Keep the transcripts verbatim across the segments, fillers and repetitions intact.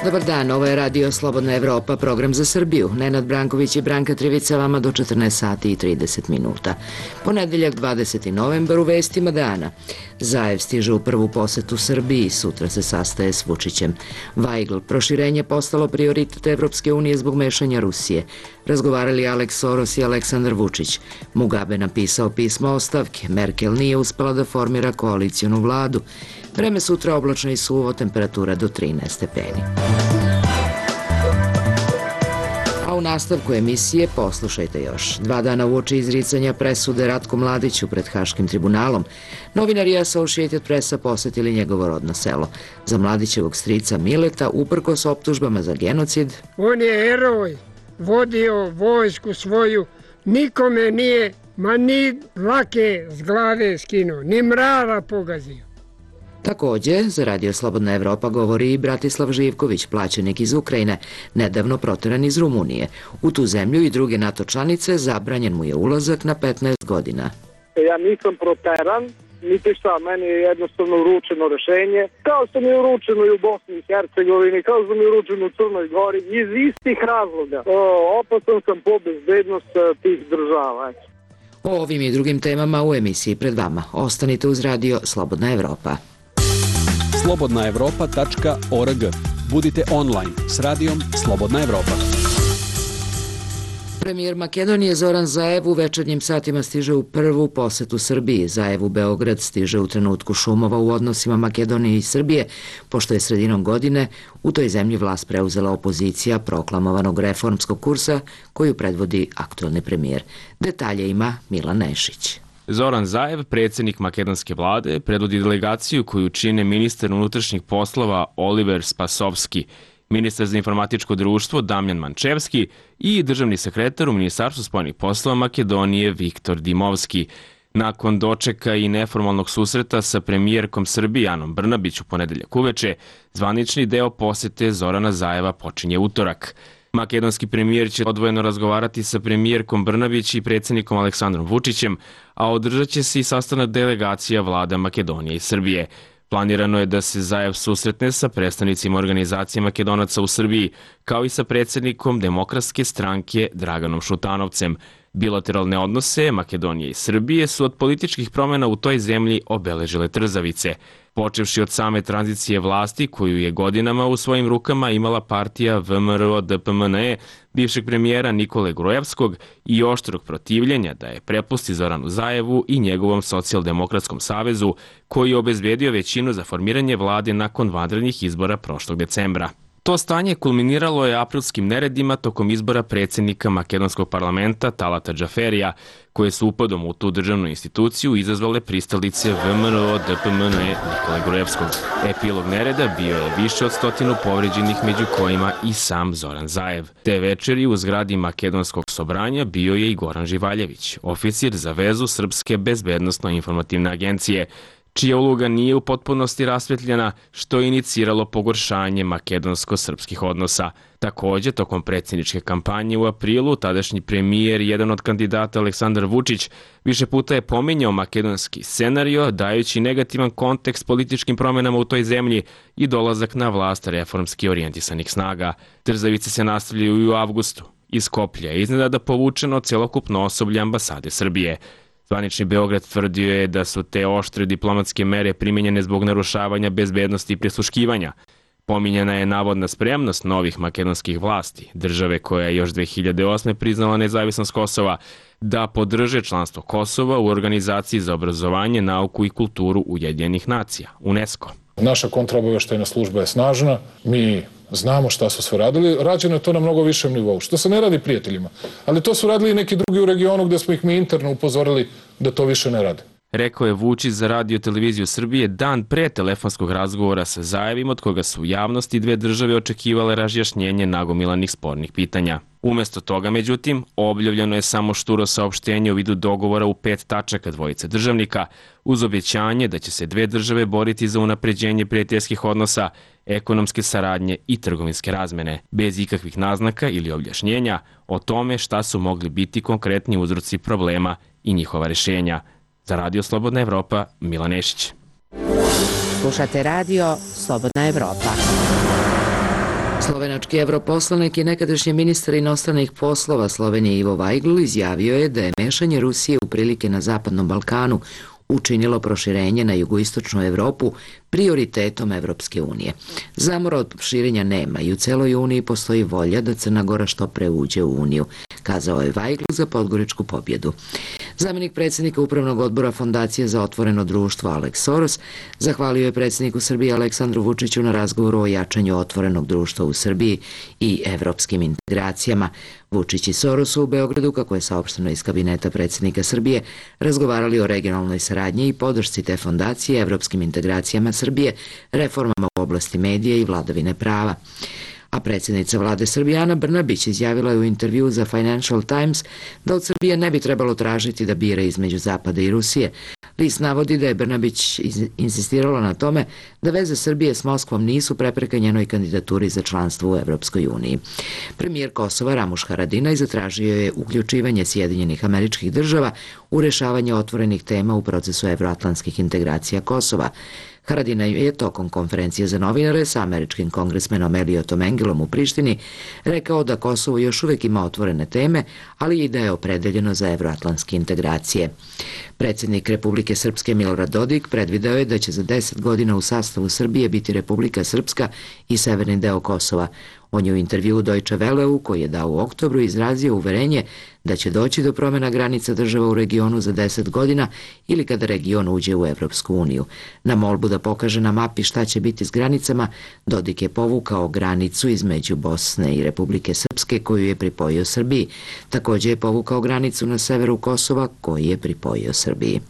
Dobar dan, ovo je Radio Slobodna Evropa, program za Srbiju. Nenad Branković i Branka Trivica vama do četrnaest sati i trideset minuta. Ponedeljak dvadeseti novembar u vestima dana. Zaev stiže u prvu posetu Srbiji, sutra se sastaje s Vučićem. Weigl, proširenje postalo prioritet Evropske unije zbog mešanja Rusije. Razgovarali Alex Soros i Aleksandar Vučić. Mugabe napisao pismo ostavke. Merkel nije uspela da formira koalicijonu vladu. Vreme sutra oblačno i suvo, temperatura do trinaest stepeni. A u nastavku emisije poslušajte još. Dva dana uoči izricanja presude Ratku Mladiću pred Haškim tribunalom, novinari Associated Pressa posetili njegovo rodno selo. Za Mladićevog strica Mileta, uprkos optužbama za genocid, on je heroj, vodio vojsku svoju, nikome nije, ma ni lake s glave skinuo, ni mrava pogazio. Takođe, za Radio Slobodna Evropa govori i Bratislav Živković, plaćenik iz Ukrajine, nedavno proteran iz Rumunije. U tu zemlju i druge NATO članice zabranjen mu je ulazak na petnaest godina. Ja nisam proteran, niti šta, meni je jednostavno uručeno rešenje, kao što mi je uručeno i u Bosni i Hercegovini, kao što mi je uručeno u Crnoj Gori, iz istih razloga. O, opasan sam po bezbednost tih država. O ovim i drugim temama u emisiji pred vama. Ostanite uz Radio Slobodna Evropa. slobodna evropa tačka org. Budite online s radijom Slobodna Evropa. Premijer Makedonije Zoran Zaev u večernjim satima stiže u prvu posetu Srbiji. Zaev u Beograd stiže u trenutku šumova u odnosima Makedonije i Srbije, pošto je sredinom godine u toj zemlji vlast preuzela opozicija proklamovanog reformskog kursa koju predvodi aktuelni premijer. Detalje ima Milan Nešić. Zoran Zaev, predsjednik makedonske vlade, predvodi delegaciju koju čine ministar unutrašnjih poslova Oliver Spasovski, ministar za informatičko društvo Damjan Mančevski i državni sekretar u Ministarstvu spoljnih poslova Makedonije Viktor Dimovski. Nakon dočeka i neformalnog susreta sa premijerkom Srbije Anom Brnabić u ponedeljak uveče, zvanični deo posete Zorana Zaeva počinje utorak. Makedonski premijer će odvojeno razgovarati sa premijerkom Brnabić i predsjednikom Aleksandrom Vučićem, a održat će se i sastanak delegacija vlada Makedonije i Srbije. Planirano je da se Zaev susretne sa predstavnicima organizacije Makedonaca u Srbiji, kao i sa predsjednikom Demokratske stranke Draganom Šutanovcem. Bilateralne odnose Makedonije i Srbije su od političkih promjena u toj zemlji obeležile trzavice. Počevši od same tranzicije vlasti koju je godinama u svojim rukama imala partija V M R O D P M N E bivšeg premijera Nikole Grujevskog i oštrog protivljenja da je prepusti Zoranu Zaevu i njegovom socijaldemokratskom savezu koji je obezbedio većinu za formiranje vlade nakon vanrednih izbora prošlog decembra. To stanje kulminiralo je aprilskim neredima tokom izbora predsjednika makedonskog parlamenta Talata Džaferija, koje su upadom u tu državnu instituciju izazvale pristalice V M R O D P M N E Nikole Grujevskog. Epilog nereda bio je više od stotinu povređenih, među kojima i sam Zoran Zaev. Te večeri u zgradi makedonskog sobranja bio je i Goran Živaljević, oficir za vezu Srpske bezbednosno-informativne agencije, čija uloga nije u potpunosti rasvetljena, što je iniciralo pogoršanje makedonsko-srpskih odnosa. Također, tokom predsjedničke kampanje u aprilu, tadašnji premijer i jedan od kandidata Aleksandar Vučić više puta je pominjao makedonski scenario, dajući negativan kontekst političkim promjenama u toj zemlji i dolazak na vlast reformski orijentisanih snaga. Trzavice se nastavljaju i u avgustu. Iz Skoplja je iznenada povučeno celokupno osoblje ambasade Srbije. Zvanični Beograd tvrdio je da su te oštre diplomatske mere primjenjene zbog narušavanja bezbednosti i prisluškivanja. Pominjena je navodna spremnost novih makedonskih vlasti, države koja je još dve hiljade osme priznala nezavisnost Kosova, da podrže članstvo Kosova u Organizaciji za obrazovanje, nauku i kulturu Ujedinjenih nacija, UNESCO. Naša kontraobaveštajna služba je snažna, mi znamo šta su sve radili, rađeno je to na mnogo višem nivou, što se ne radi prijateljima, ali to su radili i neki drugi u regionu gdje smo ih mi interno upozorili da to više ne rade. Rekao je Vučić za Radio televiziju Srbije dan pre telefonskog razgovora sa Zaevim, od koga su u javnosti dve države očekivale razjašnjenje nagomilanih spornih pitanja. Umesto toga, međutim, objavljeno je samo šturo saopštenje u vidu dogovora u pet tačaka dvojice državnika, uz objećanje da će se dve države boriti za unapređenje prijateljskih odnosa, ekonomske saradnje i trgovinske razmene, bez ikakvih naznaka ili objašnjenja o tome šta su mogli biti konkretni uzroci problema i njihova rješenja. Za Radio Slobodna Evropa, Milan Nešić. Slušate Radio Slobodna Evropa. Slovenački evroposlanik i nekadašnji ministar inostranih poslova Slovenije Ivo Vajgl izjavio je da je mešanje Rusije u prilike na Zapadnom Balkanu učinilo proširenje na jugoistočnu Evropu prioritetom Evropske unije. Zamora od širenja nema i u celoj Uniji postoji volja da Crna Gora što pre uđe u Uniju, kazao je Vajgl za Podgoričku pobjedu. Zamenik predsjednika Upravnog odbora Fondacije za otvoreno društvo Alex Soros zahvalio je predsjedniku Srbije Aleksandru Vučiću na razgovoru o jačanju otvorenog društva u Srbiji i evropskim integracijama. Vučić i Soros u Beogradu, kako je saopšteno iz kabineta predsjednika Srbije, razgovarali o regionalnoj saradnji i podršci te fondacije, evropskim integracijama Srbije, reformama u oblasti medija i vladavine prava. A predsjednica vlade Srbije Ana Brnabić izjavila je u intervju za Financial Times da od Srbije ne bi trebalo tražiti da bira između Zapada i Rusije. List navodi da je Brnabić insistirala na tome da veze Srbije s Moskvom nisu prepreka njenoj kandidaturi za članstvo u Evropskoj uniji. Premijer Kosova Ramuš Haradinaj zatražio je uključivanje Sjedinjenih Američkih Država u rešavanje otvorenih tema u procesu evroatlantskih integracija Kosova. Haradinaj je tokom konferencije za novinare sa američkim kongresmenom Eliotom Engelom u Prištini rekao da Kosovo još uvijek ima otvorene teme, ali i da je opredeljeno za evroatlantske integracije. Predsjednik Republike Srpske Milorad Dodik predvideo je da će za deset godina u sastavu Srbije biti Republika Srpska i severni deo Kosova. On je u intervjuu Deutsche Welleu, koji je dao u oktobru, izrazio uverenje da će doći do promjena granica država u regionu za deset godina ili kada region uđe u Evropsku uniju. Na molbu da pokaže na mapi šta će biti s granicama, Dodik je povukao granicu između Bosne i Republike Srpske koju je pripojio Srbiji. Također je povukao granicu na severu Kosova koju je pripojio Srbiji.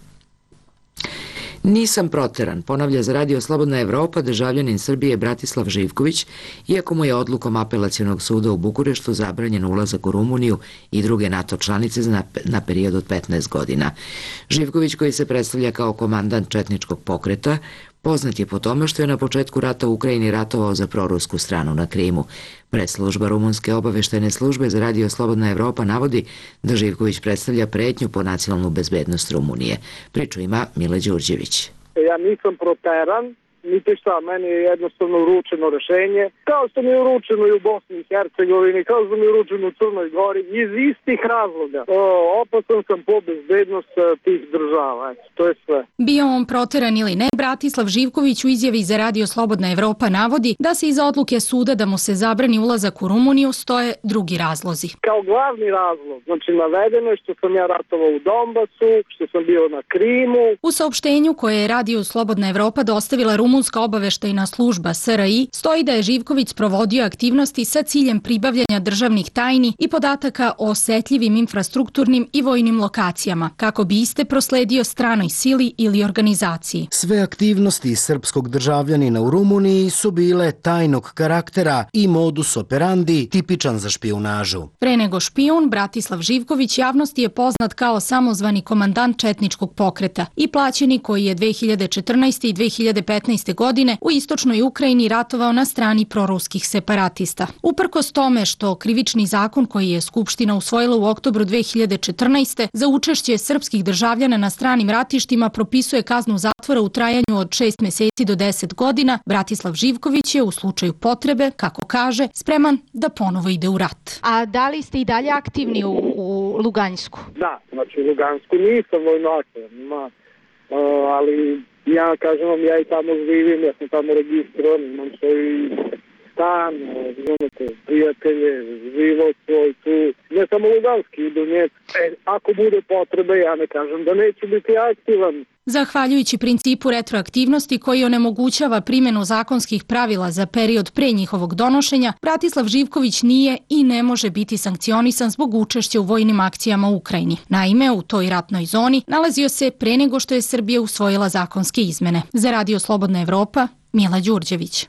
Nisam proteran, ponavlja za Radio Slobodna Evropa državljanin Srbije Bratislav Živković, iako mu je odlukom apelacionog suda u Bukureštu zabranjen ulazak u Rumuniju i druge NATO članice na period od petnaest godina. Živković, koji se predstavlja kao komandant četničkog pokreta, poznat je po tome što je na početku rata u Ukrajini ratovao za prorusku stranu na Krimu. Predslužba Rumunske obaveštajne službe za Radio Slobodna Evropa navodi da Živković predstavlja pretnju po nacionalnu bezbednost Rumunije. Priču ima Mile Đurđević. Ja nisam proteran, niti šta, meni je jednostavno uručeno rešenje, kao što mi je uručeno i u Bosni i Hercegovini, kao što mi je uručeno u Crnoj Gori, iz istih razloga. O, opasan sam po bezbednost tih država, to je sve. Bio on proteran ili ne, Bratislav Živković u izjavi za Radio Slobodna Evropa navodi da se iza odluke suda da mu se zabrani ulazak u Rumuniju stoje drugi razlozi. Kao glavni razlog, znači navedeno je što sam ja ratovao u Donbasu, što sam bio na Krimu. U saopštenju koje je Radio Slobodna Evropa dostavila Rumunska obaveštajna služba S R I stoji da je Živković provodio aktivnosti sa ciljem pribavljanja državnih tajni i podataka o osetljivim infrastrukturnim i vojnim lokacijama, kako bi iste prosledio stranoj sili ili organizaciji. Sve aktivnosti srpskog državljanina u Rumuniji su bile tajnog karaktera i modus operandi tipičan za špijunažu. Pre nego špijun, Bratislav Živković javnosti je poznat kao samozvani komandant četničkog pokreta i plaćenik koji je dve hiljade četrnaeste. i dve hiljade petnaeste. godine u istočnoj Ukrajini ratovao na strani proruskih separatista. Uprkos tome što krivični zakon koji je Skupština usvojila u oktobru dve hiljade četrnaeste. za učešće srpskih državljana na stranim ratištima propisuje kaznu zatvora u trajanju od šest meseci do deset godina, Bratislav Živković je u slučaju potrebe, kako kaže, spreman da ponovo ide u rat. A da li ste i dalje aktivni u, u Lugansku? Da, znači u Lugansku nisam vojno aktivan, ali ja kažem vam, ja i tamo živim, ja sam tamo registrovan, imam svoj stan, znate, prijatelje, život svoj tu, ne samo Luganski, idu nje. E, ako bude potrebe, ja ne kažem da neću biti aktivan. Zahvaljujući principu retroaktivnosti koji onemogućava primjenu zakonskih pravila za period pre njihovog donošenja, Bratislav Živković nije i ne može biti sankcionisan zbog učešća u vojnim akcijama u Ukrajini. Naime, u toj ratnoj zoni nalazio se pre nego što je Srbija usvojila zakonske izmene. Za Radio Slobodna Evropa, Mila Đurđević.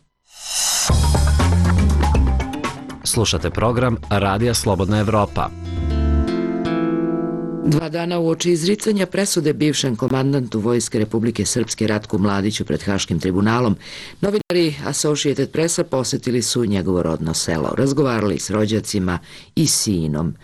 Slušate program Radija Slobodna Evropa. Dva dana uoči izricanja presude bivšem komandantu Vojske Republike Srpske Ratku Mladiću pred Haškim tribunalom, novinari Associated Pressa posetili su njegovo rodno selo, razgovarali s rođacima i sinom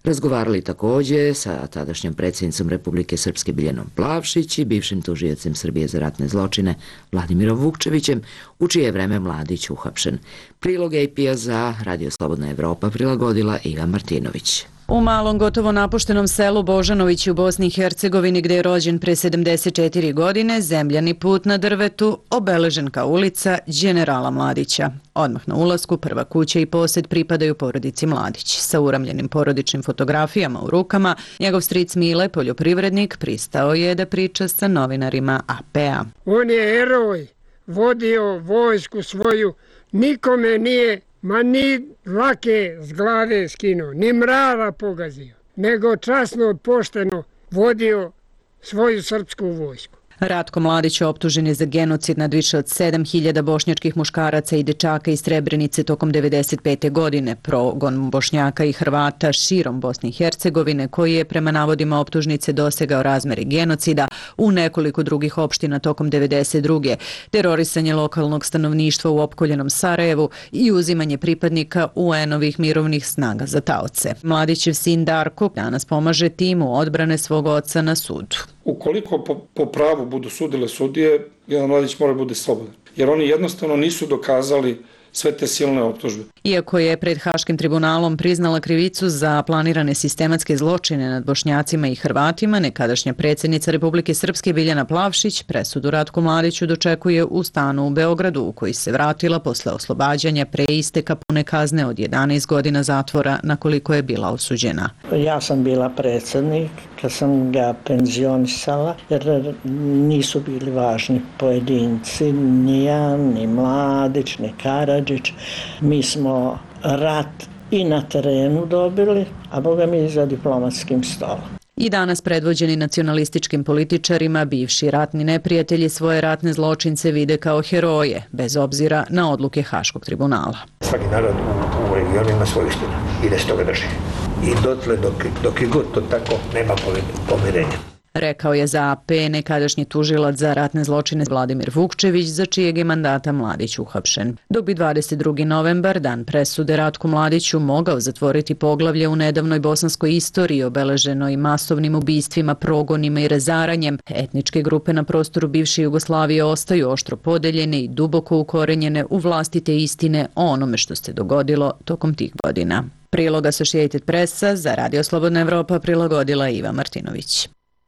Razgovarali takođe sa tadašnjom predsjednicom Republike Srpske Biljanom Plavšić i bivšim tužiocem Srbije za ratne zločine Vladimirom Vukčevićem, u čije vreme Mladić uhapšen. Prilog A P-a za Radio Slobodna Evropa prilagodila Iva Martinović. U malom, gotovo napuštenom selu Božanovići u Bosni i Hercegovini, gde je rođen pre sedamdeset četiri godine, zemljani put na drvetu, obeležen kao ulica Đenerala Mladića. Odmah na ulasku prva kuća i posed pripadaju porodici Mladić. Sa uramljenim porodičnim fotografijama u rukama, njegov stric Mile, poljoprivrednik, pristao je da priča sa novinarima A P-a. On je heroj, vodio vojsku svoju, nikome nije ma ni lake s glave skinuo, ni mrava pogazio, nego časno, pošteno vodio svoju srpsku vojsku. Ratko Mladić optužen je za genocid nad više od sedam hiljada bošnjačkih muškaraca i dečaka iz Srebrenice tokom devedeset pete. godine, progon Bošnjaka i Hrvata širom Bosne i Hercegovine, koji je prema navodima optužnice dosegao razmeri genocida u nekoliko drugih opština tokom devedeset druge. terorisanje lokalnog stanovništva u opkoljenom Sarajevu i uzimanje pripadnika U N-ovih mirovnih snaga za taoce. Mladićev sin Darko danas pomaže timu odbrane svog oca na sudu. Ukoliko po, po pravu budu sudile sudije, jedan Mladić mora bude slobodan. Jer oni jednostavno nisu dokazali sve te silne optužbe. Iako je pred Haškim tribunalom priznala krivicu za planirane sistematske zločine nad Bošnjacima i Hrvatima, nekadašnja predsjednica Republike Srpske Biljana Plavšić presudu Ratku Mladiću dočekuje u stanu u Beogradu, u koji se vratila posle oslobađanja pre isteka pune kazne od jedanaest godina zatvora na koliko je bila osuđena. Ja sam bila predsjednik kad sam ga penzionisala, jer nisu bili važni pojedinci, ni ja, ni Mladić, ni Karadžić. Mi smo rat i na terenu dobili, a boga mi i za diplomatskim stolom. I danas predvođeni nacionalističkim političarima, bivši ratni neprijatelji svoje ratne zločince vide kao heroje, bez obzira na odluke Haškog tribunala. Svaki narod u, u regionu ima svoju istinu i da se toga drži. I dotle dok, dok je god to tako, nema pomirenja. Rekao je za A P nekadašnji tužilac za ratne zločine Vladimir Vukčević, za čijeg je mandata Mladić uhapšen. Dok bi dvadeset drugi novembar, dan presude Ratku Mladiću, mogao zatvoriti poglavlje u nedavnoj bosanskoj istoriji obeleženoj masovnim ubistvima, progonima i razaranjem, etničke grupe na prostoru bivše Jugoslavije ostaju oštro podeljene i duboko ukorenjene u vlastite istine o onome što se dogodilo tokom tih godina. Prilog Associated Pressa za Radio Slobodna Evropa prilagodila Iva Martinović.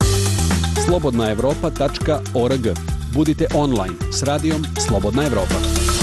slobodna evropa tačka org. Budite online s radijom Slobodna Evropa.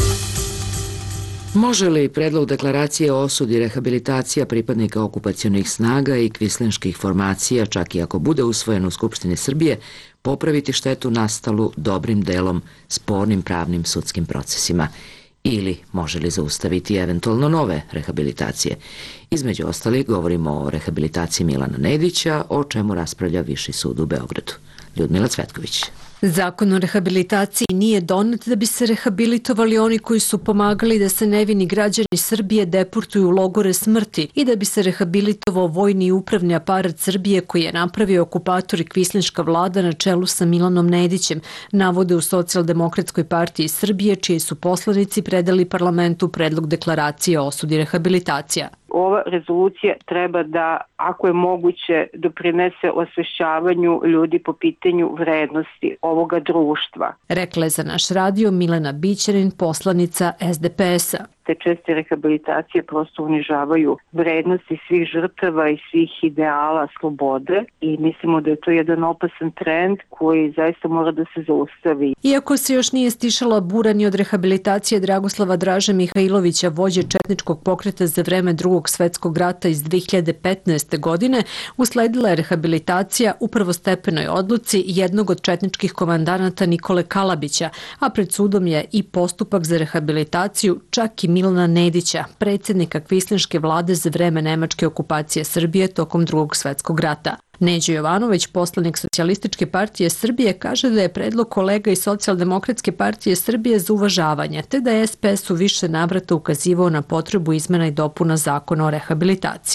Može li predlog deklaracije o osudi rehabilitacija pripadnika okupacionih snaga i kvislinških formacija, čak i ako bude usvojen u Skupštini Srbije, popraviti štetu nastalu dobrim delom spornim pravnim sudskim procesima? Ili može li zaustaviti eventualno nove rehabilitacije? Između ostalih govorimo o rehabilitaciji Milana Nedića, o čemu raspravlja Viši sud u Beogradu. Ljudmila Cvetković. Zakon o rehabilitaciji nije donet da bi se rehabilitovali oni koji su pomagali da se nevini građani Srbije deportuju u logore smrti i da bi se rehabilitovao vojni i upravni aparat Srbije koji je napravio okupator i kvislinška vlada na čelu sa Milanom Nedićem, navode u Socijaldemokratskoj partiji Srbije, čiji su poslanici predali parlamentu predlog deklaracije o osudi rehabilitacija. Ova rezolucija treba da, ako je moguće, doprinese osvešćavanju ljudi po pitanju vrednosti ovoga društva. Rekla je za naš radio Milena Bićanin, poslanica S D P S-a. Te česte rehabilitacije prosto unižavaju vrednosti svih žrtava i svih ideala slobode i mislimo da je to jedan opasan trend koji zaista mora da se zaustavi. Iako se još nije stišala bura ni od rehabilitacije Dragoslava Draže Mihajlovića, vođe četničkog pokreta za vreme Drugog svetskog rata iz dve hiljade petnaeste. godine, usledila je rehabilitacija u prvostepenoj odluci jednog od četničkih komandanata Nikole Kalabića, a pred sudom je i postupak za rehabilitaciju čak i Milana Nedića, predsjednika kvislinške vlade za vreme nemačke okupacije Srbije tokom Drugog svetskog rata. Neđo Jovanović, poslanik Socijalističke partije Srbije, kaže da je predlog kolega iz Socijaldemokratske partije Srbije za uvažavanje, te da je S P S u više navrata ukazivao na potrebu izmena i dopuna zakona o rehabilitaciji.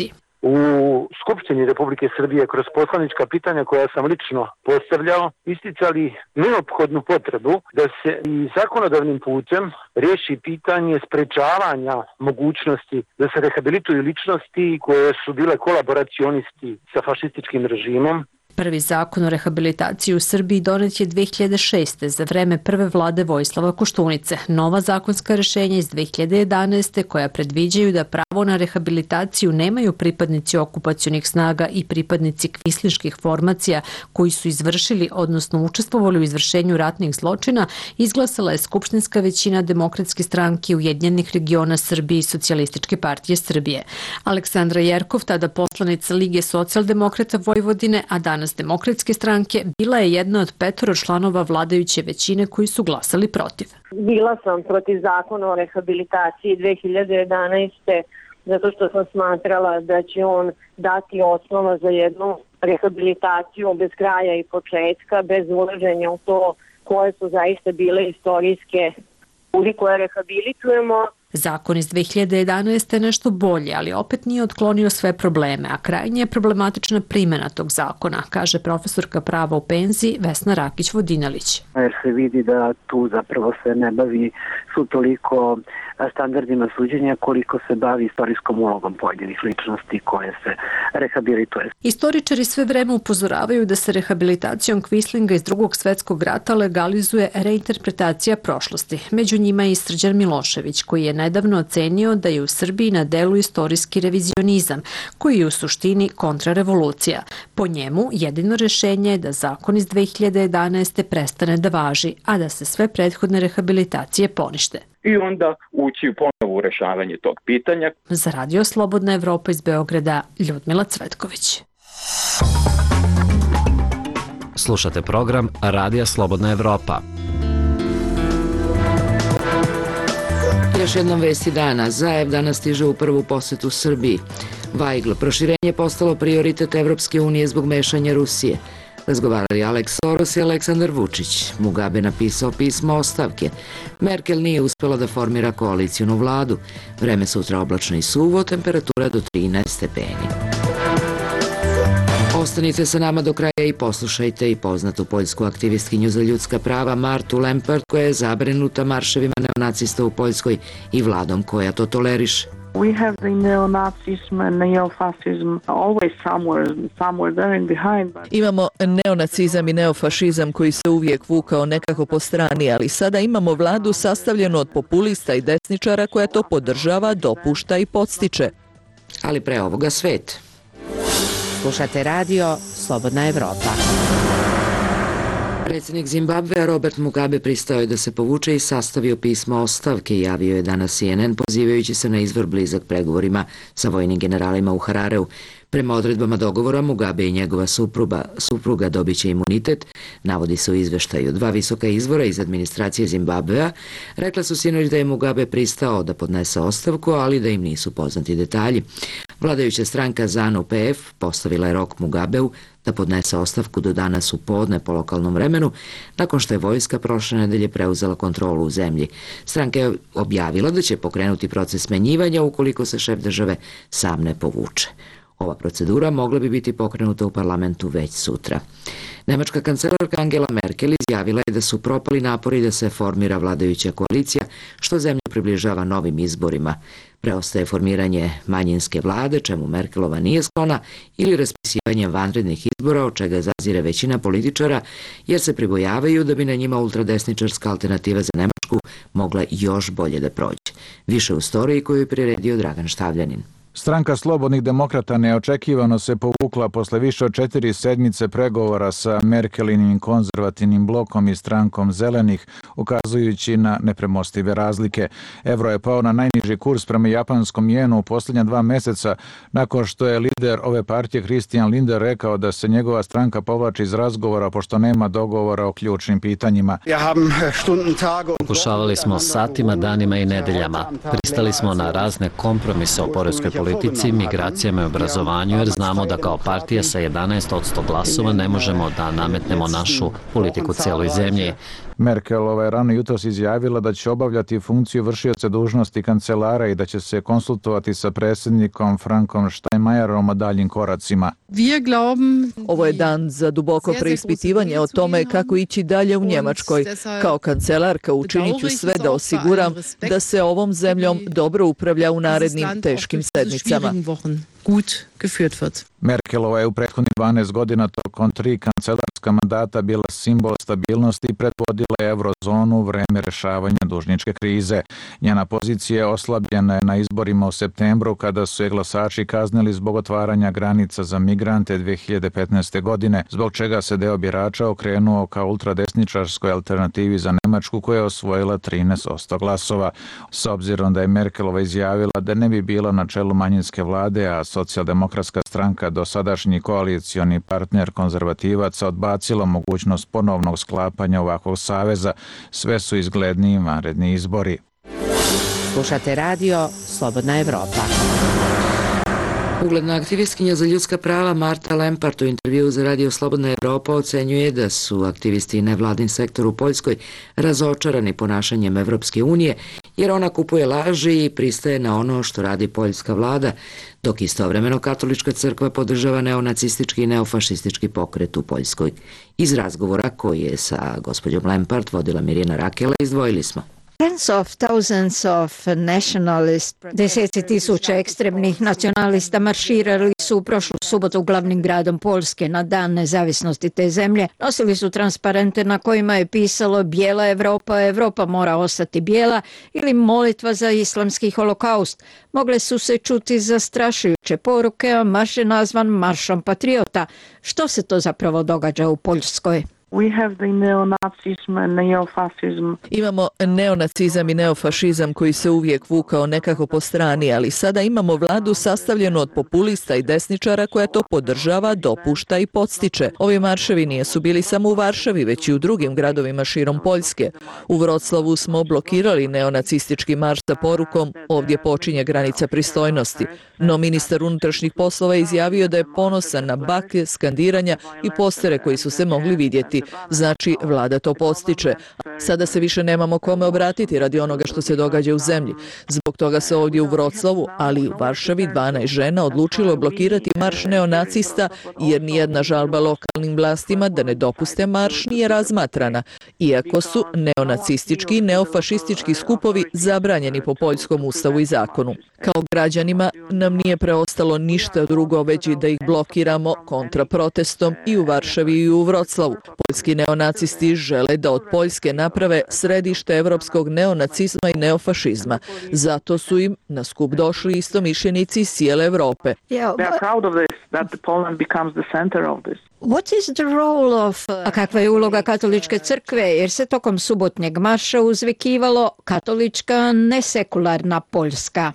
u Skupštini Republike Srbije kroz poslanička pitanja koja sam lično postavljao isticali neophodnu potrebu da se i zakonodavnim putem riješi pitanje sprečavanja mogućnosti da se rehabilituju ličnosti koje su bile kolaboracionisti sa fašističkim režimom. Prvi zakon o rehabilitaciji u Srbiji donet je dve hiljade šeste. za vreme prve vlade Vojislava Koštunice. Nova zakonska rešenja iz dve hiljade jedanaeste. koja predviđaju da pravo na rehabilitaciju nemaju pripadnici okupacionih snaga i pripadnici kvislinških formacija koji su izvršili, odnosno učestvovali u izvršenju ratnih zločina, izglasala je skupštinska većina Demokratske stranke Ujedinjenih regiona Srbije i Socijalističke partije Srbije. Aleksandra Jerkov, tada poslanica Lige socijaldemokrata Vojvodine, a danas Demokratske stranke, bila je jedna od petoro članova vladajuće većine koji su glasali protiv. Bila sam protiv zakona o rehabilitaciji dve hiljade jedanaeste. zato što sam smatrala da će on dati osnova za jednu rehabilitaciju bez kraja i početka, bez ulaženja u to koje su zaista bile istorijske ljudi koje rehabilitujemo. Zakon iz dve hiljade jedanaeste. je nešto bolje, ali opet nije otklonio sve probleme, a krajnje je problematična primjena tog zakona, kaže profesorka prava u penziji Vesna Rakić-Vodinelić. Jer se vidi da tu zapravo se ne bavi su toliko standardima suđenja koliko se bavi istorijskom ulogom pojedinih ličnosti koje se rehabilituje. Istoričari sve vreme upozoravaju da se rehabilitacijom kvislinga iz drugog svetskog rata legalizuje reinterpretacija prošlosti. Među njima je i Srđan Milošević, koji je nedavno ocenio da je u Srbiji na delu istorijski revizionizam, koji je u suštini kontrarevolucija. Po njemu, jedino rešenje je da zakon iz dve hiljade jedanaeste. prestane da važi, a da se sve prethodne rehabilitacije ponište. I onda ući u ponovu rešavanje tog pitanja. Za Radio Slobodna Evropa iz Beograda, Ljudmila Cvetković. Slušate program Radija Slobodna Evropa. Još jednom vesti dana. Zaev danas stiže u prvu posetu Srbiji. Vajgl, proširenje je postalo prioritet Evropske unije zbog mešanja Rusije. Razgovarali Aleks Soros i Aleksandar Vučić. Mugabe napisao pismo ostavke. Merkel nije uspela da formira koalicijnu vladu. Vreme sutra oblačno i suvo, temperatura do trinaest stepeni. Ostanite sa nama do kraja i poslušajte i poznatu poljsku aktivistkinju za ljudska prava Martu Lempart, koja je zabrinuta marševima neonacista u Poljskoj i vladom koja to toleriše. We have the neo-Nazism and neo-fascism always somewhere, somewhere there in behind. But... Imamo neonacizam i neofašizam koji se uvijek vukao nekako po strani, ali sada imamo vladu sastavljenu od populista i desničara koja to podržava, dopušta i podstiče. Ali pre ovoga svet. Slušate radio Slobodna Evropa. Predsjednik Zimbabvea Robert Mugabe pristao je da se povuče i sastavio pismo ostavke, javio je danas C N N pozivajući se na izvor blizak pregovorima sa vojnim generalima u Harareu. Prema odredbama dogovora Mugabe i njegova supruga, supruga dobit će imunitet, navodi se u izveštaju. Dva visoka izvora iz administracije Zimbabvea rekla su sinoć da je Mugabe pristao da podnese ostavku, ali da im nisu poznati detalji. Vladajuća stranka ZANU P F postavila je rok Mugabeu da podnese ostavku do danas u podne po lokalnom vremenu, nakon što je vojska prošle nedelje preuzela kontrolu u zemlji. Stranka je objavila da će pokrenuti proces smenjivanja ukoliko se šef države sam ne povuče. Ova procedura mogla bi biti pokrenuta u parlamentu već sutra. Nemačka kancelarka Angela Merkel izjavila je da su propali napori da se formira vladajuća koalicija, što zemlju približava novim izborima. Preostaje formiranje manjinske vlade, čemu Merkelova nije sklona, ili raspisivanje vanrednih izbora, od čega zazire većina političara, jer se pribojavaju da bi na njima ultradesničarska alternativa za Nemačku mogla još bolje da prođe. Više u storiji koju je priredio Dragan Štavljanin. Stranka Slobodnih demokrata neočekivano se povukla posle više od četiri sedmice pregovora sa Merkelinim konzervativnim blokom i strankom Zelenih, ukazujući na nepremostive razlike. Evro je pao na najniži kurs prema japanskom jenu u posljednja dva meseca, nakon što je lider ove partije Christian Lindner rekao da se njegova stranka povlači iz razgovora pošto nema dogovora o ključnim pitanjima. Pokušavali smo satima, danima i nedeljama. Pristali smo na razne kompromise o poreskoj politici, politici, migracijama i obrazovanju, jer znamo da kao partija sa jedanaest posto glasova ne možemo da nametnemo našu politiku cijeloj zemlji. Merkelova je rano jutros izjavila da će obavljati funkciju vršioca dužnosti kancelara i da će se konsultovati sa predsjednikom Frankom Steinmeierom o daljim koracima. Ovo je dan za duboko preispitivanje o tome kako ići dalje u Njemačkoj. Kao kancelarka učinit ću sve da osiguram da se ovom zemljom dobro upravlja u narednim teškim sedmicama. Merkelova je u prethodnih dvanaest godina tokom tri kancelarska mandata bila simbol stabilnosti i predvodila je eurozonu u vreme rešavanja dužničke krize. Njena pozicija je oslabljena na izborima u septembru kada su je glasači kaznili zbog otvaranja granica za migrante dve hiljade petnaeste. godine, zbog čega se deo birača okrenuo ka ultradesničarskoj alternativi za Nemačku koja je osvojila trinaest posto glasova. S obzirom da je Merkelova izjavila da ne bi bila na čelu manjinske vlade, a socijaldemokratska stranka, dosadašnji koalicioni partner konzervativaca, odbacila mogućnost ponovnog sklapanja ovakvog saveza, sve su izgledniji vanredni izbori. Slušate radio Slobodna Evropa. Ugledna aktivistkinja za ljudska prava Marta Lempart u intervjuu za radio Slobodna Evropa ocenjuje da su aktivisti i nevladin sektor u Poljskoj razočarani ponašanjem Evropske unije, jer ona kupuje laži i pristaje na ono što radi poljska vlada, dok istovremeno katolička crkva podržava neonacistički i neofašistički pokret u Poljskoj. Iz razgovora koji je sa gospođom Lempart vodila Mirjana Rakela izdvojili smo. Tens of thousands of nationalists, deseci tisuća ekstremnih nacionalista marširali su u prošlu subotu glavnim gradom Poljske na dan nezavisnosti te zemlje. Nosili su transparente na kojima je pisalo bijela Evropa, Evropa mora ostati bijela ili molitva za islamski holokaust. Mogle su se čuti zastrašujuće poruke, a marš je nazvan Maršom patriota. Što se to zapravo događa u Poljskoj? We have the neonazism and neofascism. Imamo neonacizam i neofašizam koji se uvijek vukao nekako po strani, ali sada imamo vladu sastavljenu od populista i desničara koja to podržava, dopušta i podstiče. Ovi marševi nisu bili samo u Varšavi, već i u drugim gradovima širom Poljske. U Vroclavu smo blokirali neonacistički marš sa porukom "Ovdje počinje granica pristojnosti". No ministar unutrašnjih poslova je izjavio da je ponosan na baklje, skandiranja i postere koji su se mogli vidjeti. Znači, vlada to podstiče. Sada se više nemamo kome obratiti radi onoga što se događa u zemlji. Zbog toga se ovdje u Vroclavu, ali i u Varšavi, dvanaest žena odlučilo blokirati marš neonacista, jer nijedna žalba lokalnim vlastima da ne dopuste marš nije razmatrana, iako su neonacistički i neofašistički skupovi zabranjeni po poljskom ustavu i zakonu. Kao građanima nam nije preostalo ništa drugo već i da ih blokiramo kontraprotestom i u Varšavi i u Vroclavu. Poljski neonacisti žele da od Poljske naprave središte evropskog neonacizma i neofašizma. Zato su im na skup došli istomišljenici iz cijele Evrope. A kakva je uloga katoličke crkve, jer se tokom subotnjeg marša uzvikivalo katolička nesekularna Poljska?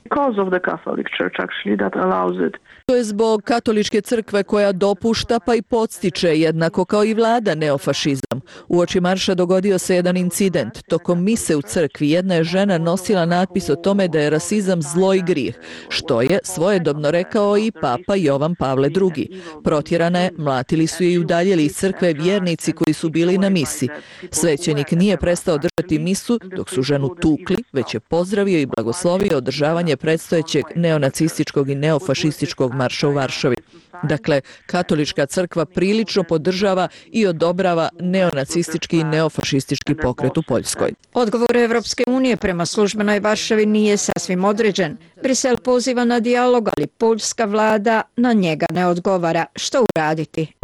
To je zbog katoličke crkve koja dopušta pa i podstiče, jednako kao i vlada, neofašizam. Uoči marša dogodio se jedan incident. Tokom mise u crkvi jedna je žena nosila natpis o tome da je rasizam zlo i grijeh, što je svojedobno rekao i papa Jovan Pavle drugi. Protjerana je, mlatili su je i udaljili iz crkve vjernici koji su bili na misi. Svećenik nije prestao držati misu dok su ženu tukli, već je pozdravio i blagoslovio održavanje predstojećeg neonacističkog i neofašističkog marša u Varšavi. Dakle, katolička crkva prilično podržava i odobrava neonacistički i neofašistički pokret u Poljskoj. Odgovor Evropske unije prema službenoj Varšavi nije sasvim određen. Brisel poziva na dijalog, ali poljska vlada na njega ne odgovara. Što uraditi?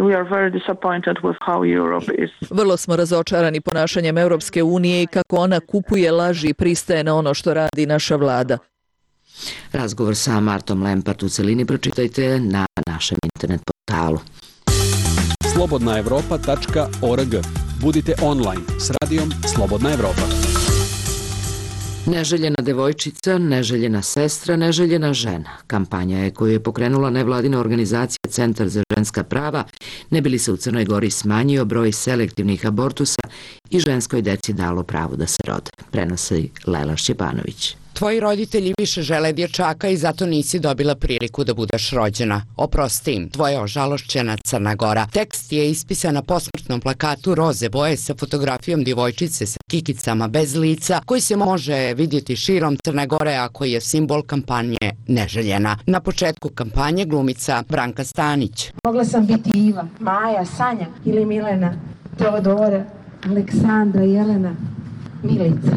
Vrlo smo razočarani ponašanjem Europske unije i kako ona kupuje laži i pristaje na ono što radi naša vlada. Razgovor sa Martom Lempart u celini pročitajte na našem internet portalu. slobodna evropa tačka org. Budite online s radijom Slobodna Evropa. Neželjena devojčica, neželjena sestra, neželjena žena. Kampanja je koju je pokrenula nevladina organizacija Centar za ženska prava, ne bi li se u Crnoj Gori smanjio broj selektivnih abortusa i ženskoj deci dalo pravo da se rode. Prenosi Lela Šćepanović. Tvoji roditelji više žele dječaka i zato nisi dobila priliku da budeš rođena. Oprosti im, tvoja ožalošćena Crna Gora. Tekst je ispisan na posmrtnom plakatu roze boje sa fotografijom djevojčice sa kikicama bez lica, koji se može vidjeti širom Crne Gore, a koji je simbol kampanje Neželjena. Na početku kampanje glumica Branka Stanić. Mogla sam biti Iva, Maja, Sanja ili Milena, Teodora, Aleksandra, Jelena, Milica.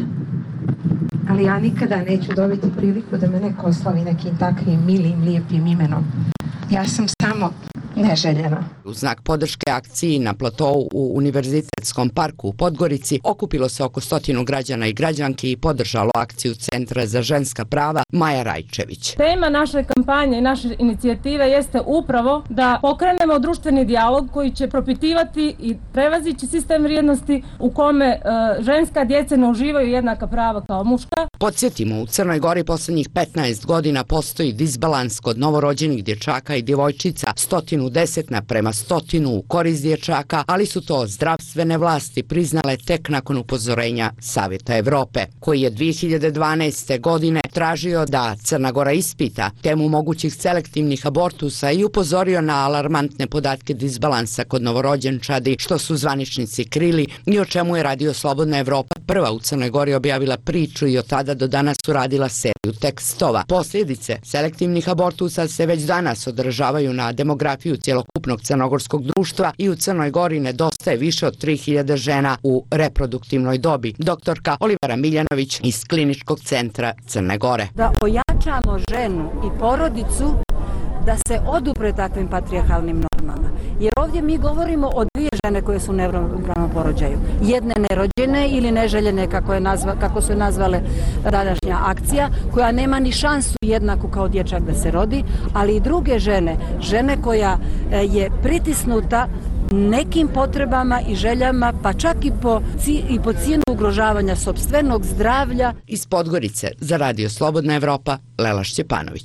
Ali ja nikada neću dobiti priliku da me neko oslavi nekim takvim milim, lijepim imenom. Ja sam samo neželjena. U znak podrške akciji na platou u Univerzitetskom parku u Podgorici okupilo se oko stotinu građana i građanki i podržalo akciju Centra za ženska prava Maja Rajčević. Tema naše kampanje i naše inicijative jeste upravo da pokrenemo društveni dijalog koji će propitivati i prevazići sistem vrijednosti u kome e, ženska djeca ne uživaju jednaka prava kao muška. Podsjetimo, u Crnoj Gori posljednjih petnaest godina postoji disbalans kod novorođenih dječaka i djevojčica, stotinu deset naprema stotinu u korist dječaka, ali su to zdravstvene vlasti priznale tek nakon upozorenja Savjeta Evrope, koji je dvije hiljade dvanaeste. godine tražio da Crna Gora ispita temu mogućih selektivnih abortusa i upozorio na alarmantne podatke disbalansa kod novorođenčadi, što su zvaničnici krili i o čemu je Radio Slobodna Evropa prva u Crnoj Gori objavila priču i od tada do danas uradila seriju tekstova. Posljedice selektivnih abortusa se već danas odražavaju na demografiju cjelokupnog crnogorskog društva i u Crnoj Gori nedostaje više od tri hiljade žena u reproduktivnoj dobi. Doktorka Olivera Miljanović iz Kliničkog centra Crne Gore. Da ojačamo ženu i porodicu da se odupre takvim patrijarhalnim normama. Jer ovdje mi govorimo o dvije žene koje su u neravnopravnom porođaju. Jedne nerođene ili neželjene, kako, je nazva, kako su nazvale današnja akcija, koja nema ni šansu jednaku kao dječak da se rodi, ali i druge žene, žene koja je pritisnuta nekim potrebama i željama, pa čak i po, i po cijenu ugrožavanja sopstvenog zdravlja. Iz Podgorice za Radio Slobodna Evropa, Lela Šćepanović.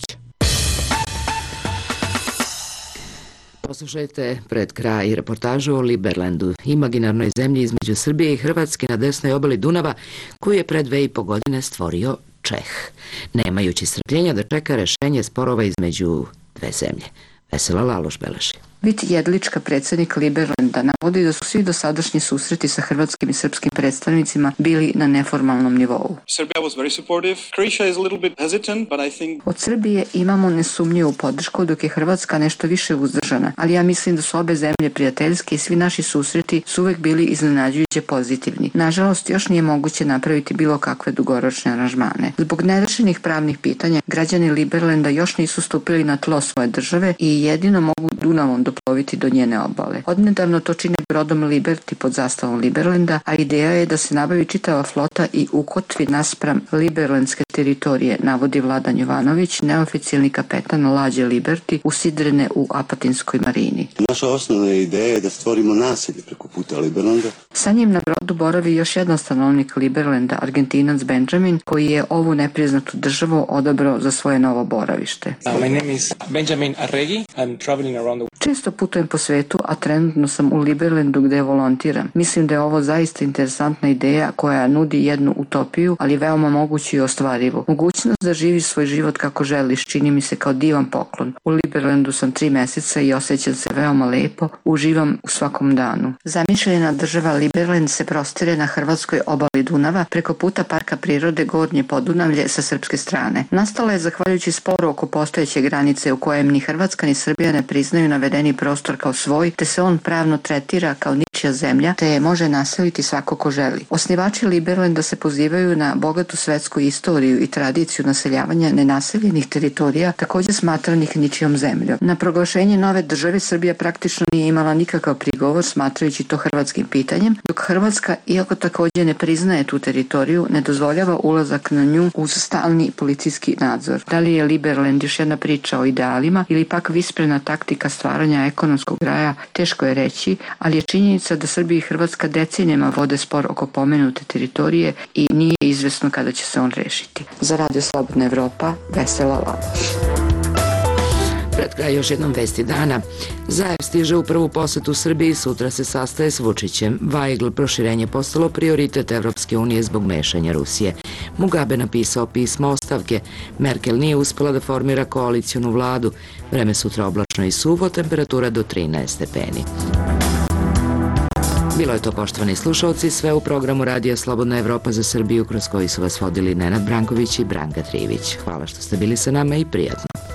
Poslušajte pred kraj reportažu o Liberlandu, imaginarnoj zemlji između Srbije i Hrvatske na desnoj obali Dunava, koju je pre dve i po godine stvorio Čeh, nemajući strpljenja da čeka rešenje sporova između dve zemlje. Vesela Laloš beleži. Vit Jedlička, predsjednik Liberlanda, navodi da su svi dosadašnji susreti sa hrvatskim i srpskim predstavnicima bili na neformalnom nivou. Od Srbije imamo nesumnjivu podršku, dok je Hrvatska nešto više uzdržana, ali ja mislim da su obe zemlje prijateljske i svi naši susreti su uvek bili iznenađujuće pozitivni. Nažalost, još nije moguće napraviti bilo kakve dugoročne aranžmane. Zbog nerešenih pravnih pitanja, građani Liberlanda još nisu stupili na tlo svoje države i jedino mogu Dunavom doploviti do njene obale. Odnedavno to čine brodom Liberty pod zastavom Liberlanda, a ideja je da se nabavi čitava flota i ukotvi naspram liberlandske teritorije, navodi Vladan Jovanović, neoficijalni kapetan lađe Liberty, usidrene u Apatinskoj marini. Naša osnovna ideja je da stvorimo naselje preko puta Liberlanda. Sa njim na brodu boravi još jedan stanovnik Liberlanda, Argentinac Benjamin, koji je ovu nepriznatu državu odabrao za svoje novo boravište. Uh, my name is Benjamin Arregi. I'm traveling around the... Često putujem po svetu, a trenutno sam u Liberlandu gde volontiram. Mislim da je ovo zaista interesantna ideja koja nudi jednu utopiju, ali veoma moguću i ostvarivu. Mogućnost da živiš svoj život kako želiš čini mi se kao divan poklon. U Liberlandu sam tri meseca i osjećam se veoma lepo, uživam u svakom danu. Zamišljena država Liberland se prostire na hrvatskoj obali Dunava preko puta Parka prirode Gornje Podunavlje sa srpske strane. Nastala je zahvaljujući sporu oko postojeće granice u kojem ni Hrvatska ni Srbija ne priznaju navedeni prostor kao svoj, te se on pravno tretira kao ničija zemlja, te je može naseliti svako ko želi. Osnivači Liberlanda se pozivaju na bogatu svetsku istoriju i tradiciju naseljavanja nenaseljenih teritorija, također smatranih ničijom zemljom. Na proglašenje nove države Srbija praktično nije imala nikakav prigovor, smatrajući to hrvatskim pitanjem, dok Hrvatska, iako također ne priznaje tu teritoriju, ne dozvoljava ulazak na nju uz stalni policijski nadzor. Da li je Liberland još jedna priča o idealima ili pak visprena taktika stvaranja ekonomskog raja, teško je reći, ali je činjenica da Srbija i Hrvatska decenijama vode spor oko pomenute teritorije i nije izvesno kada će se on rešiti. Za Radio Slobodna Evropa, Vesela Laloš. Pred kraj još jednom vesti dana. Zajev stiže u prvu posetu Srbiji, sutra se sastaje s Vučićem. Vajgl, proširenje postalo prioritet Evropske unije zbog mešanja Rusije. Mugabe napisao pismo ostavke. Merkel nije uspela da formira koalicijonu vladu. Vreme sutra oblačno i suvo, temperatura do trinaest stepeni. Bilo je to, poštovani slušalci, sve u programu Radija Slobodna Evropa za Srbiju, kroz koji su vas vodili Nenad Branković i Branka Trivić. Hvala što ste bili sa nama i prijatno.